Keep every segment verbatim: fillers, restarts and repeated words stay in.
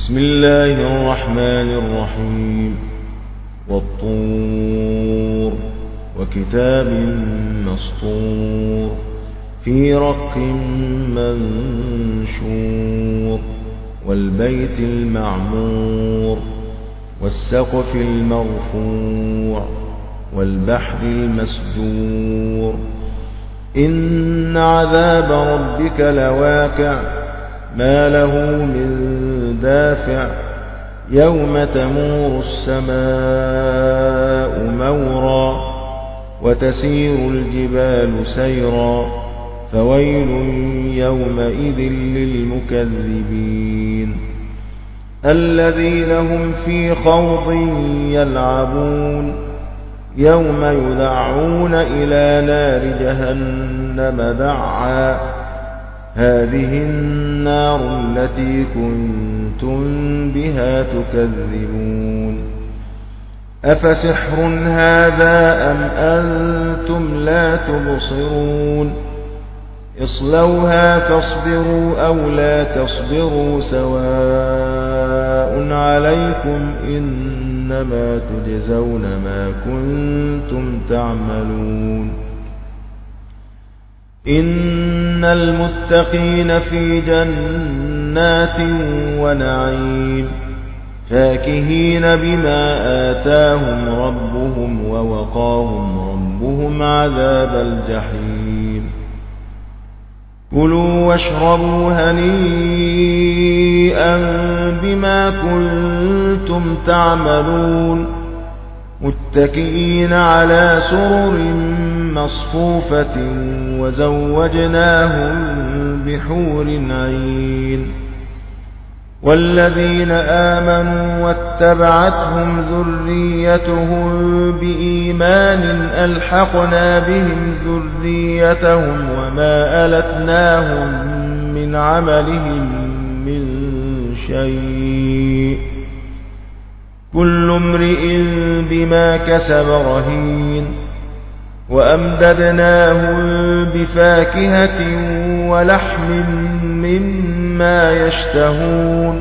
بسم الله الرحمن الرحيم والطور وكتاب مسطور في رق منشور والبيت المعمور والسقف المرفوع والبحر المسجور إن عذاب ربك لواقع ما له من دافع يوم تمور السماء مورا وتسير الجبال سيرا فويل يومئذ للمكذبين الذين هم في خوض يلعبون يوم يدعون إلى نار جهنم دعا هذه النار التي كنتم بها تكذبون أفسحر هذا أم أنتم لا تبصرون اصلوها فاصبروا أو لا تصبروا سواء عليكم إنما تجزون ما كنتم تعملون إن المتقين في جنات ونعيم فاكهين بما آتاهم ربهم ووقاهم ربهم عذاب الجحيم كلوا واشربوا هنيئا بما كنتم تعملون متكئين على سرر مصفوفة وزوجناهم بحور عين والذين آمنوا واتبعتهم ذريتهم بإيمان ألحقنا بهم ذريتهم وما ألتناهم من عملهم من شيء كل امرئ بما كسب رهين وأمددناهم بفاكهة ولحم مما يشتهون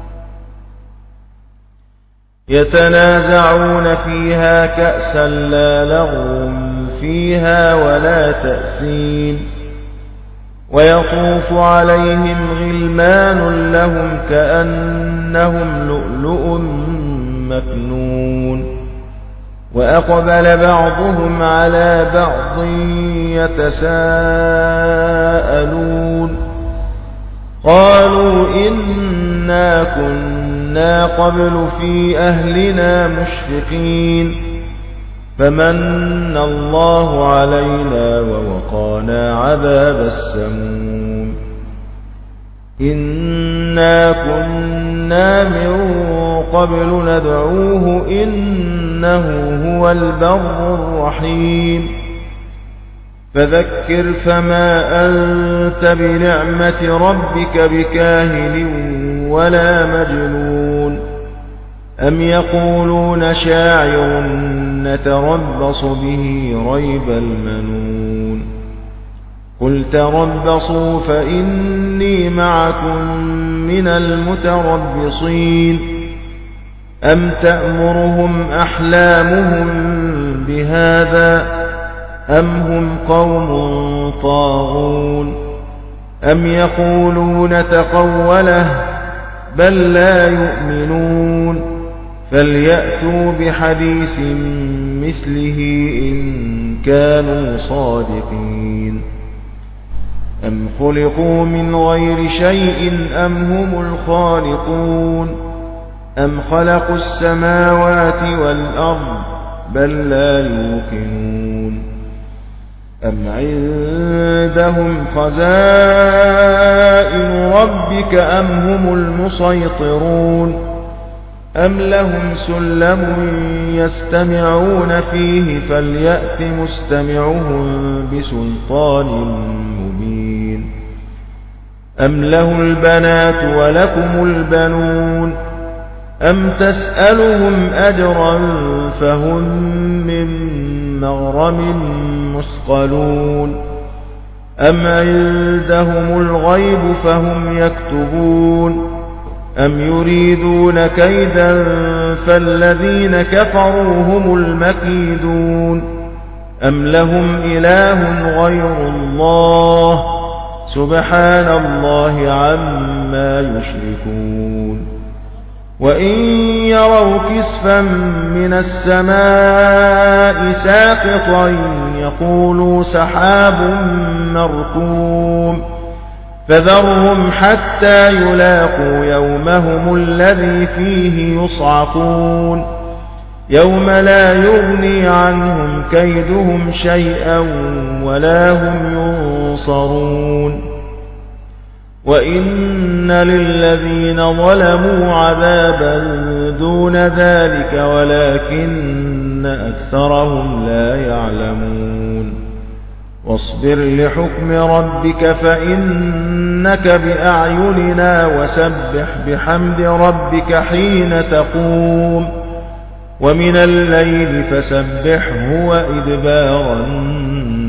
يتنازعون فيها كأسا لا لغو فيها ولا تأثيم ويطوف عليهم غلمان لهم كأنهم لؤلؤ مكنون وأقبل بعضهم على بعض يتساءلون قالوا إنا كنا قبل في أهلنا مشفقين فمن الله علينا ووقانا عذاب السموم إنا كنا من قبل ندعوه إنه هو البر الرحيم فذكر فما أنت بنعمة ربك بكاهن ولا مجنون أم يقولون شاعر نتربص به ريب المنون قل تربصوا فإني معكم من المتربصين أم تأمرهم أحلامهم بهذا أم هم قوم طاغون أم يقولون تقوله بل لا يؤمنون فليأتوا بحديث مثله إن كانوا صادقين أم خلقوا من غير شيء أم هم الخالقون أم خلقوا السماوات والأرض بل لا يوقنون أم عندهم خزائن ربك أم هم المسيطرون أم لهم سلم يستمعون فيه فليأت مستمعهم بسلطان مبين أم له البنات ولكم البنون أم تسألهم أجرا فهم من مغرم مثقلون أم عندهم الغيب فهم يكتبون أم يريدون كيدا فالذين كفروا هم المكيدون أم لهم إله غير الله سبحان الله عما يشركون وإن يروا كسفا من السماء ساقطا يقولوا سحاب مركوم فذرهم حتى يلاقوا يومهم الذي فيه يصعقون يوم لا يغني عنهم كيدهم شيئا ولا هم ينصرون وإن للذين ظلموا عذابا دون ذلك ولكن أكثرهم لا يعلمون واصبر لحكم ربك فإنك بأعيننا وسبح بحمد ربك حين تقوم ومن الليل فسبحه وإدبار النجوم